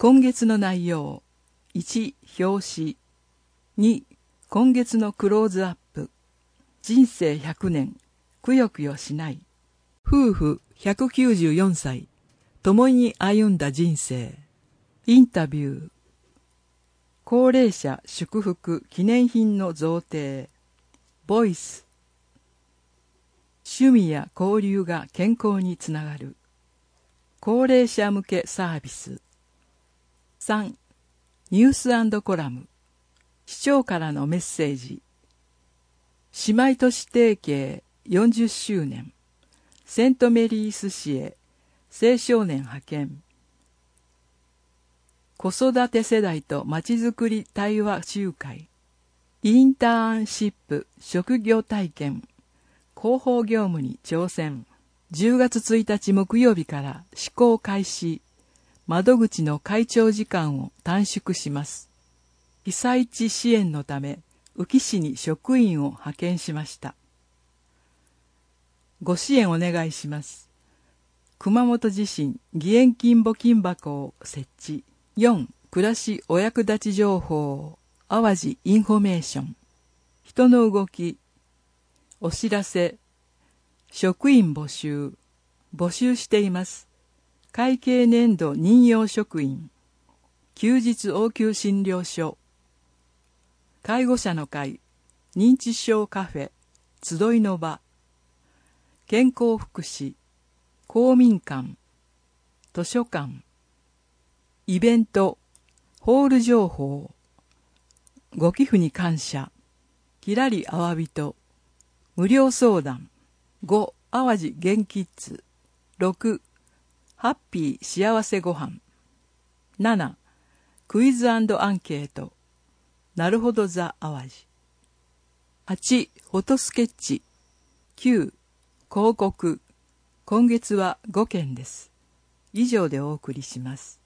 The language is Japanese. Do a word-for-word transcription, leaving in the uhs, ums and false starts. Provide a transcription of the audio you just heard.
今月の内容。いち、表紙。に、今月のクローズアップ。人生ひゃくねん、くよくよしない。夫婦ひゃくきゅうじゅうよんさい、共に歩んだ人生。インタビュー。高齢者祝福記念品の贈呈。ボイス。趣味や交流が健康につながる。高齢者向けサービス。さん. ニュース&コラム。市長からのメッセージ。姉妹都市提携よんじゅっしゅうねん。セントメリース市へ青少年派遣。子育て世代とまちづくり対話集会。インターンシップ職業体験。広報業務に挑戦。じゅうがつついたち木曜日から施行開始。窓口の会長時間を短縮します。被災地支援のため、宇城市に職員を派遣しました。ご支援お願いします。熊本地震義援金募金箱を設置。よん. 暮らしお役立ち情報。淡路インフォメーション。人の動き。お知らせ。職員募集。募集しています。会計年度任用職員。休日応急診療所。介護者の会。認知症カフェ。集いの場。健康福祉。公民館。図書館。イベント。ホール情報。ご寄付に感謝。きらりあわびと。無料相談。ご. 淡路元キッズ。ろく. ハッピー幸せごはん。なな. クイズ&アンケート。なるほどザ淡路。はち. フォトスケッチ。きゅう. 広告。今月はごけんです。以上でお送りします。